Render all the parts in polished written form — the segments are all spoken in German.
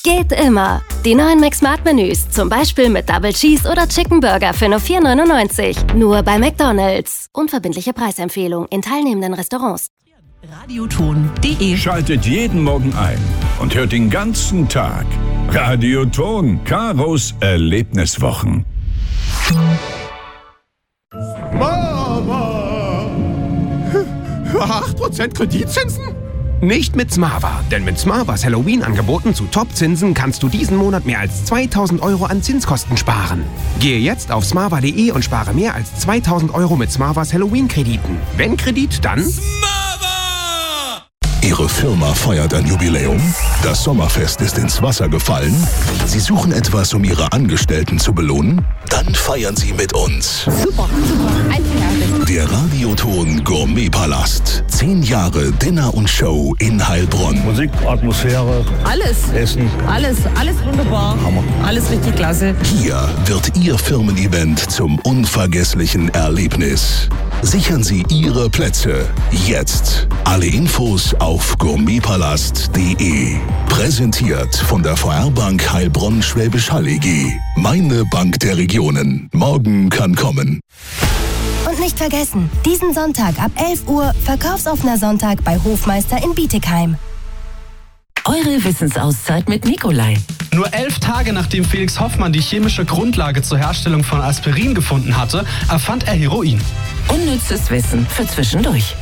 Geht immer. Die neuen McSmart-Menüs, zum Beispiel mit Double Cheese oder Chicken Burger für nur 4,99. Nur bei McDonald's. Unverbindliche Preisempfehlung in teilnehmenden Restaurants. Radioton.de. Schaltet jeden Morgen ein und hört den ganzen Tag Radioton, Karos Erlebniswochen. Mama! 8% Kreditzinsen? Nicht mit Smava, denn mit Smavas Halloween-Angeboten zu Top-Zinsen kannst du diesen Monat mehr als 2.000 € an Zinskosten sparen. Gehe jetzt auf smava.de und spare mehr als 2.000 € mit Smavas Halloween-Krediten. Wenn Kredit, dann Smava! Ihre Firma feiert ein Jubiläum? Das Sommerfest ist ins Wasser gefallen? Sie suchen etwas, um Ihre Angestellten zu belohnen? Dann feiern Sie mit uns. Super. Einzigartig. Der Radioton Gourmetpalast. 10 Jahre Dinner und Show in Heilbronn. Musik, Atmosphäre, Alles. Essen. Alles wunderbar. Hammer. Alles richtig klasse. Hier wird Ihr Firmen-Event zum unvergesslichen Erlebnis. Sichern Sie Ihre Plätze jetzt. Alle Infos auf gourmetpalast.de. Präsentiert von der VR-Bank Heilbronn-Schwäbisch Hall EG. Meine Bank der Regionen. Morgen kann kommen. Und nicht vergessen, diesen Sonntag ab 11 Uhr Verkaufsoffener Sonntag bei Hofmeister in Bietigheim. Eure Wissensauszeit mit Nikolai. Nur 11 Tage nachdem Felix Hoffmann die chemische Grundlage zur Herstellung von Aspirin gefunden hatte, erfand er Heroin. Unnützes Wissen für zwischendurch.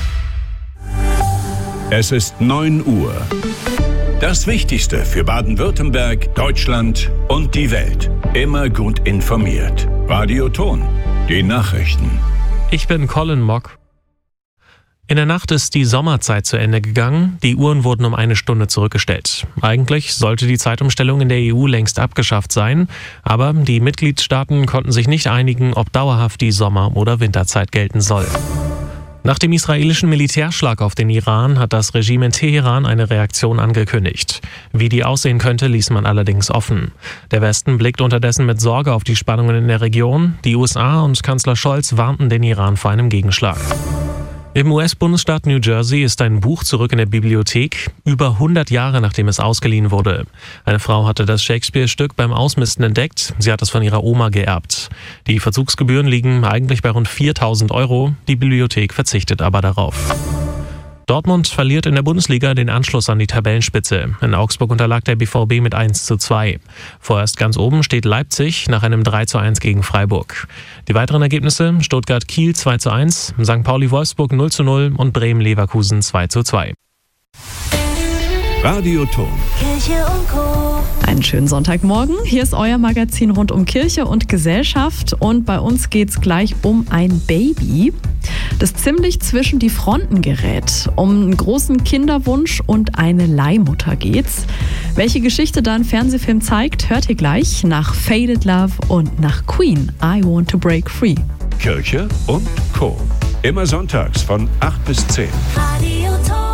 Es ist 9 Uhr. Das Wichtigste für Baden-Württemberg, Deutschland und die Welt. Immer gut informiert. Radioton, die Nachrichten. Ich bin Colin Mock. In der Nacht ist die Sommerzeit zu Ende gegangen. Die Uhren wurden um 1 Stunde zurückgestellt. Eigentlich sollte die Zeitumstellung in der EU längst abgeschafft sein, aber die Mitgliedstaaten konnten sich nicht einigen, ob dauerhaft die Sommer- oder Winterzeit gelten soll. Nach dem israelischen Militärschlag auf den Iran hat das Regime in Teheran eine Reaktion angekündigt. Wie die aussehen könnte, ließ man allerdings offen. Der Westen blickt unterdessen mit Sorge auf die Spannungen in der Region. Die USA und Kanzler Scholz warnten den Iran vor einem Gegenschlag. Im US-Bundesstaat New Jersey ist ein Buch zurück in der Bibliothek, über 100 Jahre nachdem es ausgeliehen wurde. Eine Frau hatte das Shakespeare-Stück beim Ausmisten entdeckt, sie hat es von ihrer Oma geerbt. Die Verzugsgebühren liegen eigentlich bei rund 4.000 €, die Bibliothek verzichtet aber darauf. Dortmund verliert in der Bundesliga den Anschluss an die Tabellenspitze. In Augsburg unterlag der BVB mit 1:2. Vorerst ganz oben steht Leipzig nach einem 3:1 gegen Freiburg. Die weiteren Ergebnisse: Stuttgart-Kiel 2:1, St. Pauli-Wolfsburg 0:0 und Bremen-Leverkusen 2:2. Radioton. Kirche und Co. Einen schönen Sonntagmorgen. Hier ist euer Magazin rund um Kirche und Gesellschaft und bei uns geht es gleich um ein Baby, das ziemlich zwischen die Fronten gerät. Um einen großen Kinderwunsch und eine Leihmutter geht's. Welche Geschichte da ein Fernsehfilm zeigt, hört ihr gleich nach Faded Love und nach Queen, I Want to Break Free. Kirche und Co. Immer sonntags von 8 bis 10. Radioton.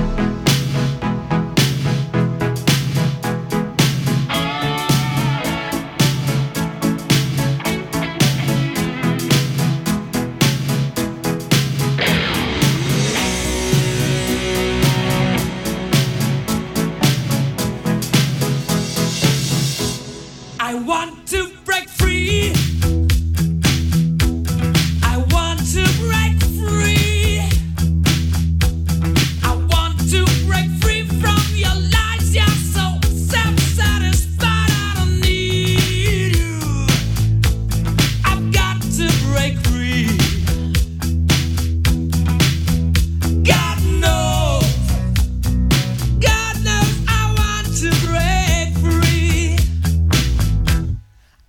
I want to break free. I want to break free. I want to break free from your lies. You're so self-satisfied. I don't need you. I've got to break free. God knows I want to break free.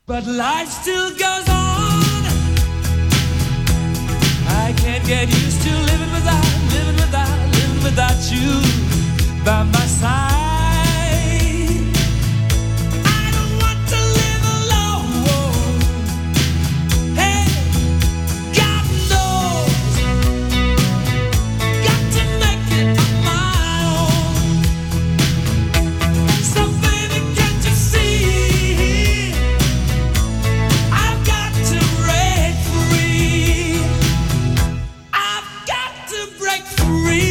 But life still goes on. I can't get used to living without you by my side. I don't want to live alone. Hey, God knows, got to make it on my own. So baby, can't you see? I've got to break free. I've got to break free.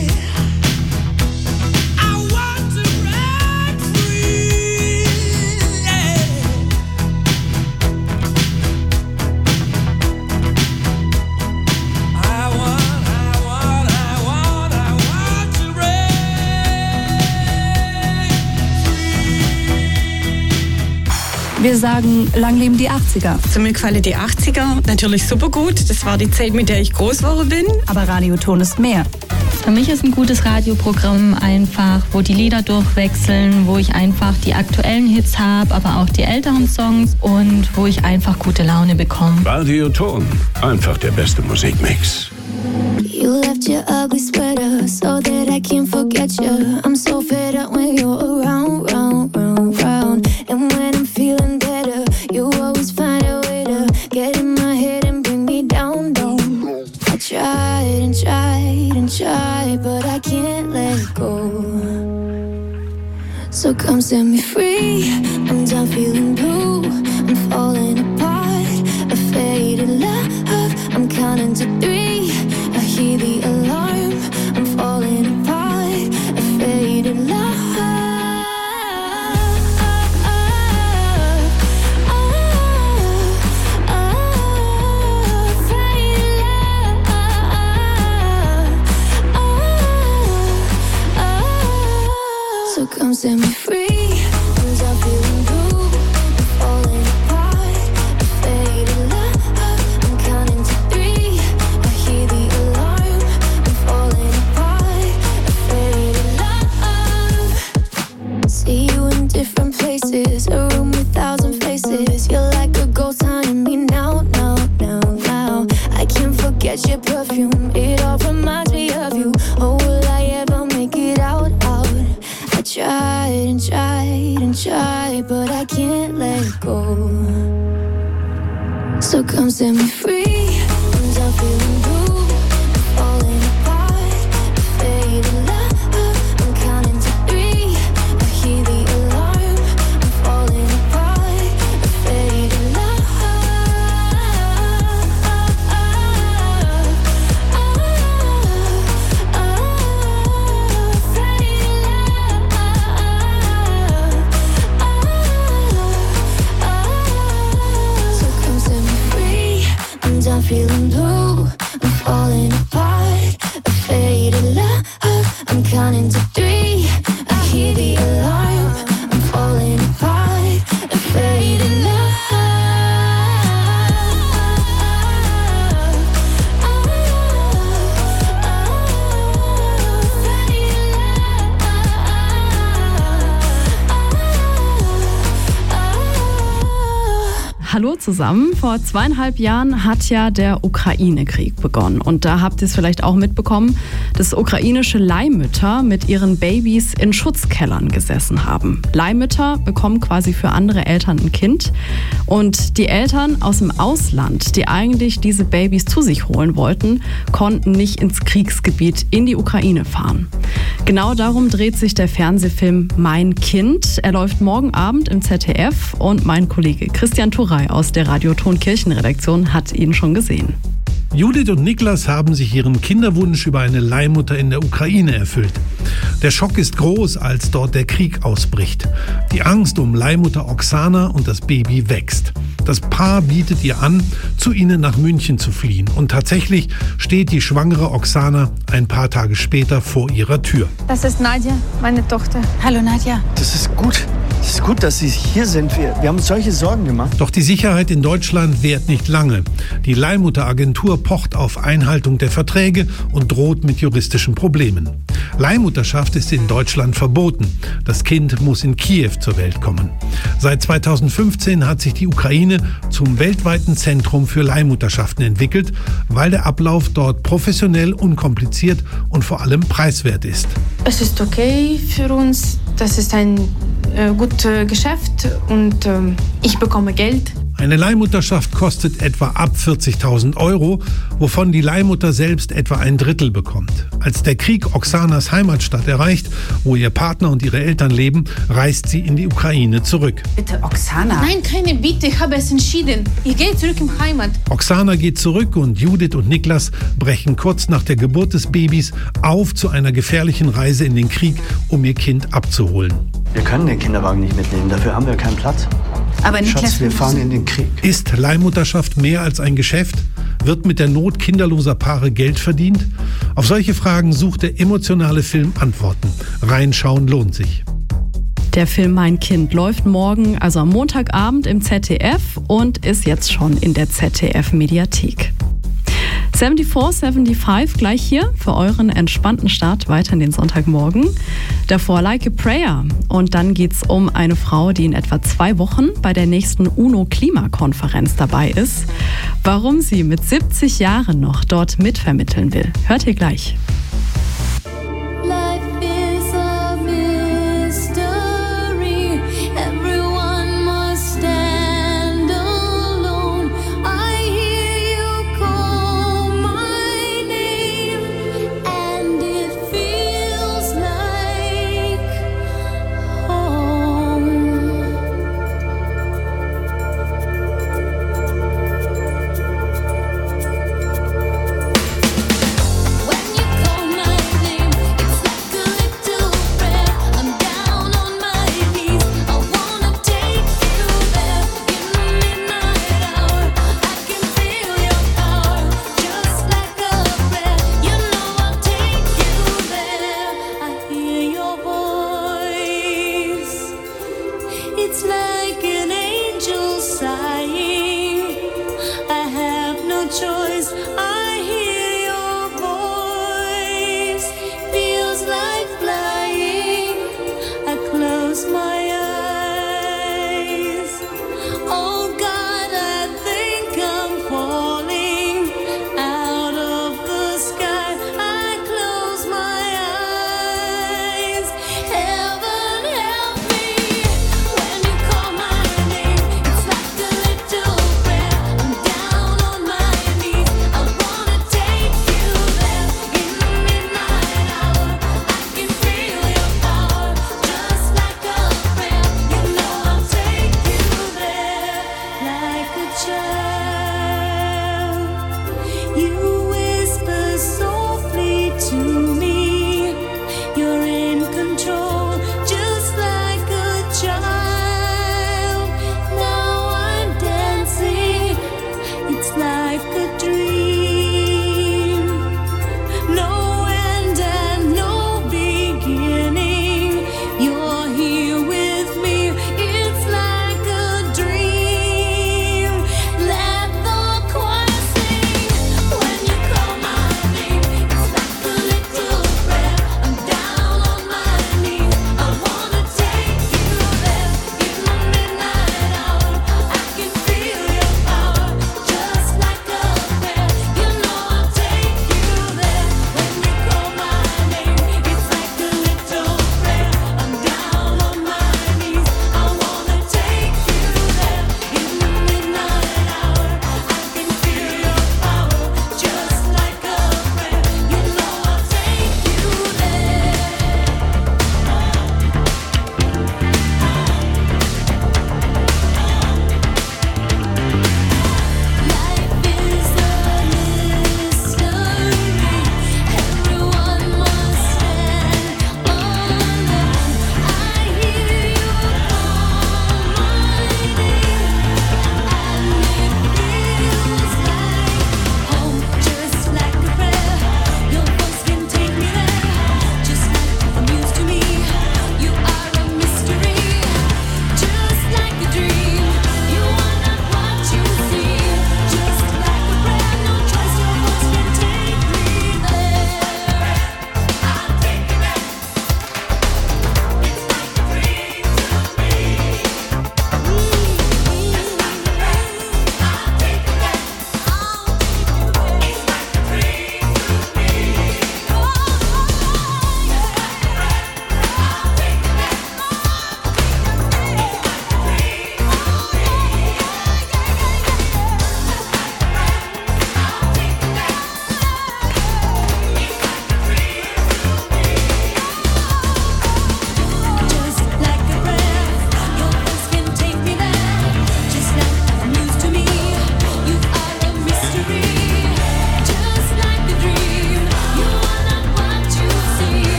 Wir sagen, lang leben die 80er. Zu mir gefallen die 80er natürlich super gut. Das war die Zeit, mit der ich groß geworden bin. Aber Radioton ist mehr. Für mich ist ein gutes Radioprogramm einfach, wo die Lieder durchwechseln, wo ich einfach die aktuellen Hits habe, aber auch die älteren Songs und wo ich einfach gute Laune bekomme. Radioton, einfach der beste Musikmix. You left your ugly sweater so that I can't forget you. I'm so fed up when you're around, round, round, round. And when I'm feeling better, you always find a way to get in my head and bring me down, down. I tried and tried and tried, but I can't let go. So come set me free. I'm done feeling blue. I'm falling apart. A faded love. I'm counting to 3. I hear the alarm. I'm falling apart. A faded love. So come set me free. I'm done feeling blue. I'm falling apart. A faded love. I'm counting to 3. I hear the alarm. I'm falling apart. A faded love. See you in different places. A room with 1,000 faces. You're like a ghost haunting me now, now, now, now. I can't forget your perfume. It all reminds me of you. Oh, will I ever make it out, out? I tried and tried and tried, but I can't let go. So come set me free. I'm done feeling blue. I'm falling apart. A faded love. I'm counting to 3. I hear the alarm. I'm falling apart. A faded love. I'm done feeling blue. I'm falling apart. A faded love. I'm counting to 3. I hear the alarm. I'm falling apart. A faded love. Hallo zusammen. Vor 2,5 Jahren hat ja der Ukraine-Krieg begonnen. Und da habt ihr es vielleicht auch mitbekommen, dass ukrainische Leihmütter mit ihren Babys in Schutzkellern gesessen haben. Leihmütter bekommen quasi für andere Eltern ein Kind. Und die Eltern aus dem Ausland, die eigentlich diese Babys zu sich holen wollten, konnten nicht ins Kriegsgebiet in die Ukraine fahren. Genau darum dreht sich der Fernsehfilm Mein Kind. Er läuft morgen Abend im ZDF und mein Kollege Christian Turey aus der Radioton Kirchenredaktion hat ihn schon gesehen. Judith und Niklas haben sich ihren Kinderwunsch über eine Leihmutter in der Ukraine erfüllt. Der Schock ist groß, als dort der Krieg ausbricht. Die Angst um Leihmutter Oksana und das Baby wächst. Das Paar bietet ihr an, zu ihnen nach München zu fliehen. Und tatsächlich steht die schwangere Oksana ein paar Tage später vor ihrer Tür. Das ist Nadja, meine Tochter. Hallo Nadja. Das ist gut. Es ist gut, dass Sie hier sind. Wir haben uns solche Sorgen gemacht. Doch die Sicherheit in Deutschland währt nicht lange. Die Leihmutteragentur pocht auf Einhaltung der Verträge und droht mit juristischen Problemen. Leihmutterschaft ist in Deutschland verboten. Das Kind muss in Kiew zur Welt kommen. Seit 2015 hat sich die Ukraine zum weltweiten Zentrum für Leihmutterschaften entwickelt, weil der Ablauf dort professionell, unkompliziert und vor allem preiswert ist. Es ist okay für uns. Das ist ein gutes Geschäft und ich bekomme Geld. Eine Leihmutterschaft kostet etwa ab 40.000 €, wovon die Leihmutter selbst etwa ein Drittel bekommt. Als der Krieg Oksanas Heimatstadt erreicht, wo ihr Partner und ihre Eltern leben, reist sie in die Ukraine zurück. Bitte, Oksana. Nein, keine Bitte, ich habe es entschieden. Ich gehe zurück in Heimat. Oksana geht zurück und Judith und Niklas brechen kurz nach der Geburt des Babys auf zu einer gefährlichen Reise in den Krieg, um ihr Kind abzuholen. Wir können den Kinderwagen nicht mitnehmen, dafür haben wir keinen Platz. Aber Niklas, Schatz, wir fahren in den Krieg. Ist Leihmutterschaft mehr als ein Geschäft? Wird mit der Not kinderloser Paare Geld verdient? Auf solche Fragen sucht der emotionale Film Antworten. Reinschauen lohnt sich. Der Film Mein Kind läuft morgen, also am Montagabend im ZDF und ist jetzt schon in der ZDF-Mediathek. 74-75 gleich hier für euren entspannten Start weiter in den Sonntagmorgen. Davor Like a Prayer. Und dann geht's um eine Frau, die in etwa 2 Wochen bei der nächsten UNO-Klimakonferenz dabei ist. Warum sie mit 70 Jahren noch dort mitvermitteln will, hört ihr gleich. When you call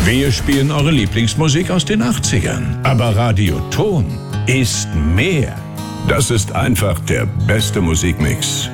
Wir spielen eure Lieblingsmusik aus den 80ern. Aber Radio Ton ist mehr. Das ist einfach der beste Musikmix.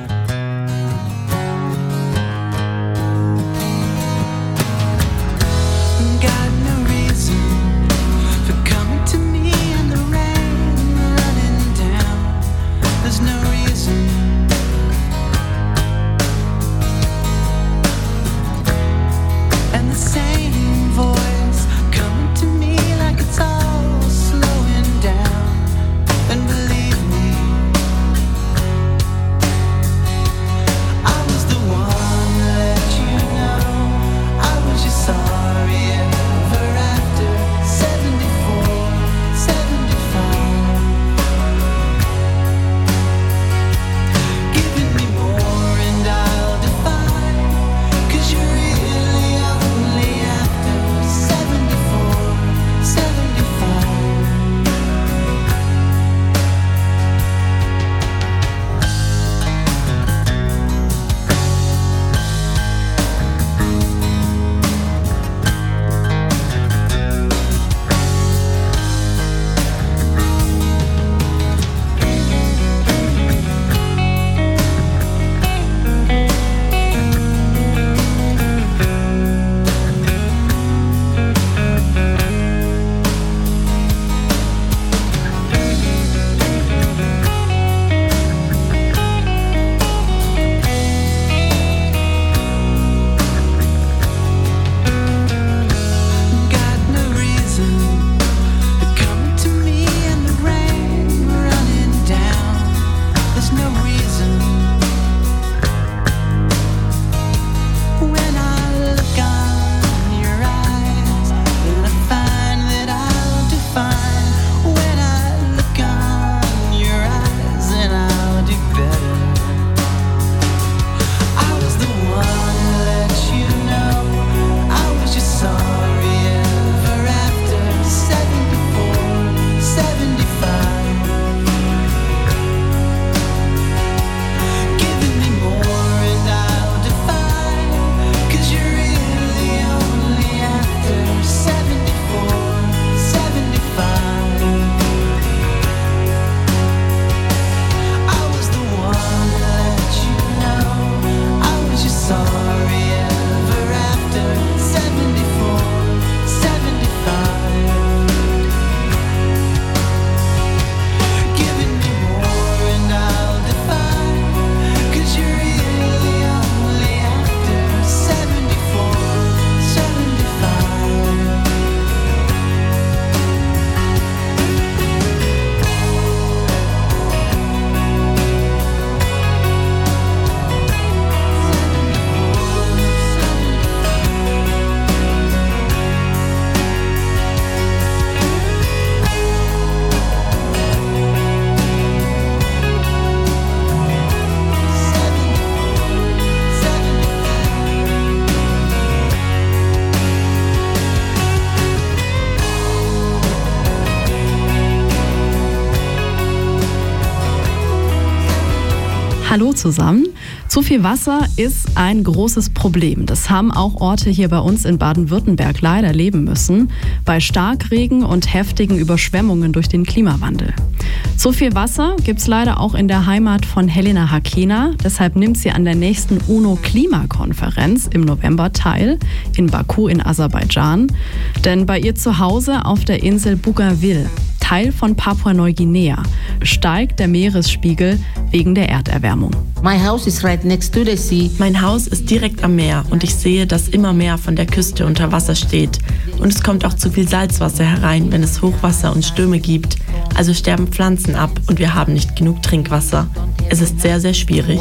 Hallo zusammen. Zu viel Wasser ist ein großes Problem. Das haben auch Orte hier bei uns in Baden-Württemberg leider erleben müssen, bei Starkregen und heftigen Überschwemmungen durch den Klimawandel. So viel Wasser gibt es leider auch in der Heimat von Helena Hakena. Deshalb nimmt sie an der nächsten UNO-Klimakonferenz im November teil, in Baku in Aserbaidschan. Denn bei ihr zu Hause auf der Insel Bougainville, Teil von Papua-Neuguinea, steigt der Meeresspiegel wegen der Erderwärmung. Mein Haus ist direkt am Meer und ich sehe, dass immer mehr von der Küste unter Wasser steht. Und es kommt auch zu viel Salzwasser herein, wenn es Hochwasser und Stürme gibt. Also sterben Pflanzen ab und wir haben nicht genug Trinkwasser. Es ist sehr, sehr schwierig.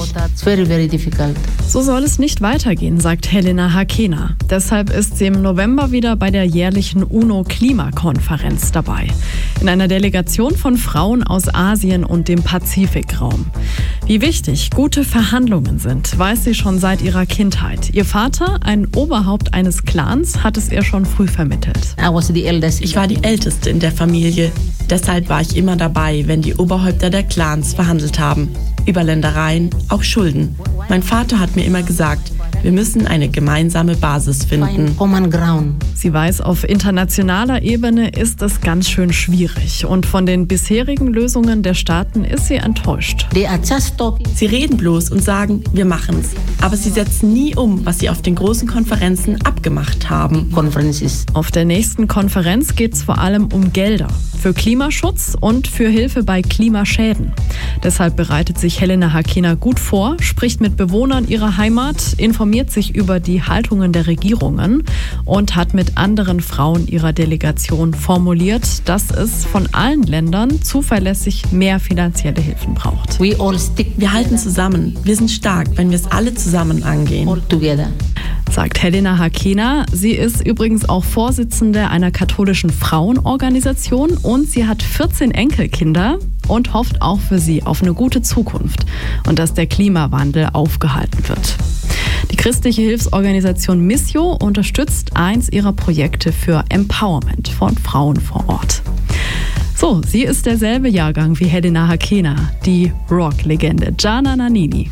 So soll es nicht weitergehen, sagt Helena Hakena. Deshalb ist sie im November wieder bei der jährlichen UNO-Klimakonferenz dabei. In einer Delegation von Frauen aus Asien und dem Pazifikraum. Wie wichtig gute Verhandlungen sind, weiß sie schon seit ihrer Kindheit. Ihr Vater, ein Oberhaupt eines Clans, hat es ihr schon früh vermittelt. Ich war die Älteste in der Familie. Deshalb war ich immer dabei, wenn die Oberhäupter der Clans verhandelt haben. Über Ländereien, auch Schulden. Mein Vater hat mir immer gesagt, Wir müssen eine gemeinsame Basis finden. Sie weiß, auf internationaler Ebene ist es ganz schön schwierig. Und von den bisherigen Lösungen der Staaten ist sie enttäuscht. Sie reden bloß und sagen, wir machen's. Aber sie setzen nie um, was sie auf den großen Konferenzen abgemacht haben. Auf der nächsten Konferenz geht es vor allem um Gelder für Klimaschutz und für Hilfe bei Klimaschäden. Deshalb bereitet sich Helena Hakina gut vor, spricht mit Bewohnern ihrer Heimat, informiert sich über die Haltungen der Regierungen und hat mit anderen Frauen ihrer Delegation formuliert, dass es von allen Ländern zuverlässig mehr finanzielle Hilfen braucht. Wir halten zusammen. Wir sind stark, wenn wir es alle zusammen angehen. Sagt Helena Hakina. Sie ist übrigens auch Vorsitzende einer katholischen Frauenorganisation und sie hat 14 Enkelkinder und hofft auch für sie auf eine gute Zukunft und dass der Klimawandel aufgehalten wird. Die christliche Hilfsorganisation Missio unterstützt eins ihrer Projekte für Empowerment von Frauen vor Ort. So, sie ist derselbe Jahrgang wie Helena Hakina, die Rock-Legende Gianna Nannini.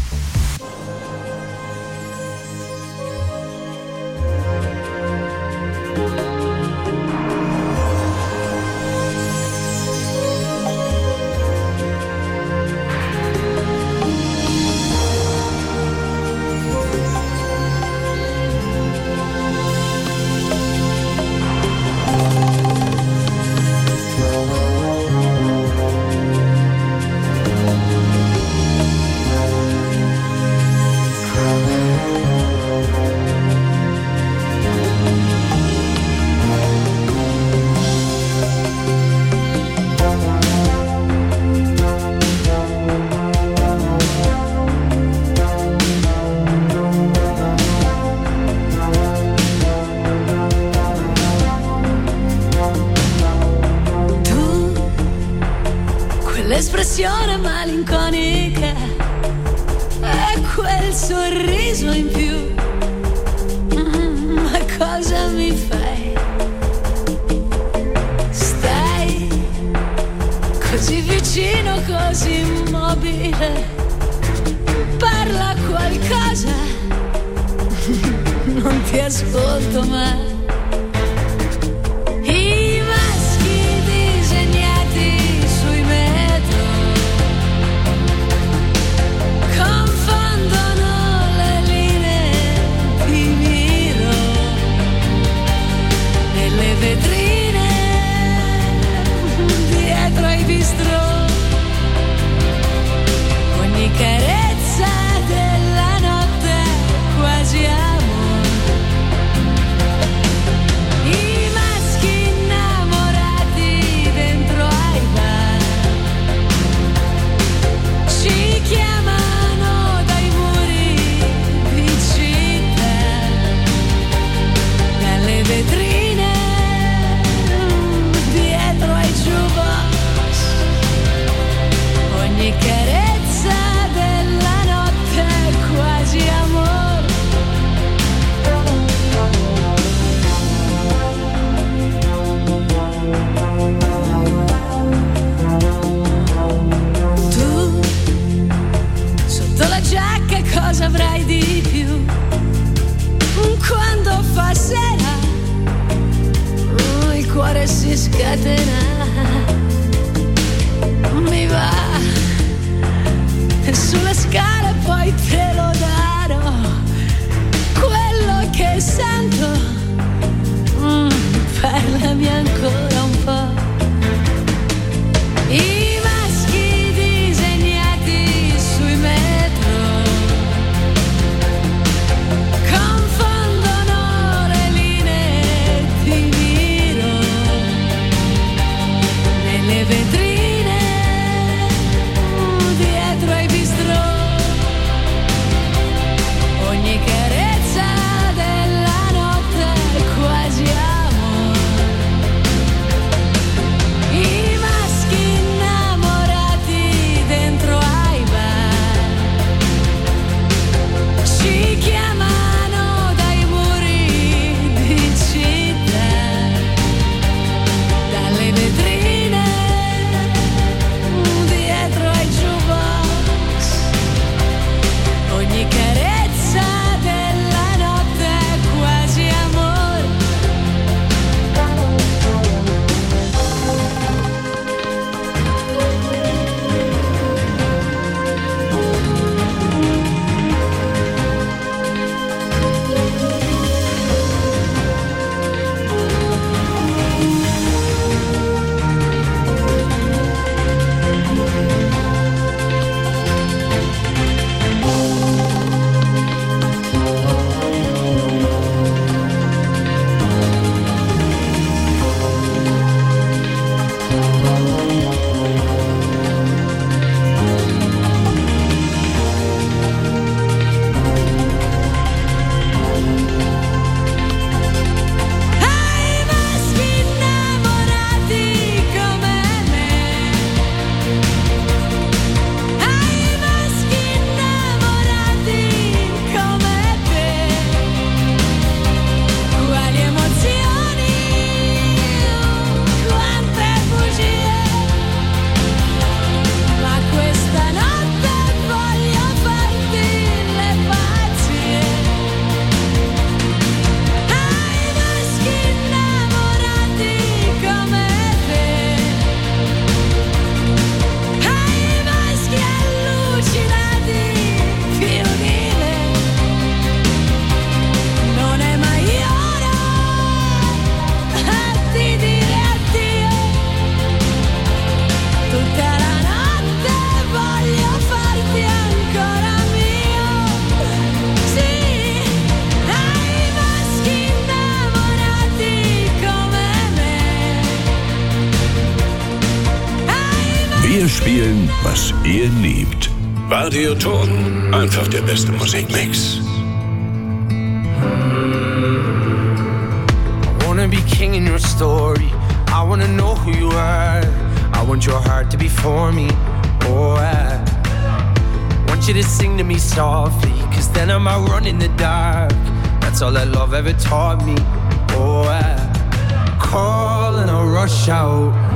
L'espressione malinconica e quel sorriso in più. Ma cosa mi fai? Stai così vicino, così immobile. Parla qualcosa, non ti ascolto mai. Carezza della notte quasi amore. was ihr liebt. Radioton, einfach der beste Musikmix. I wanna be king in your story. I wanna know who you are. I want your heart to be for me. Oh, I want you to sing to me softly, 'cause then I might run in the dark. That's all that love ever taught me. Oh, I call and I rush out.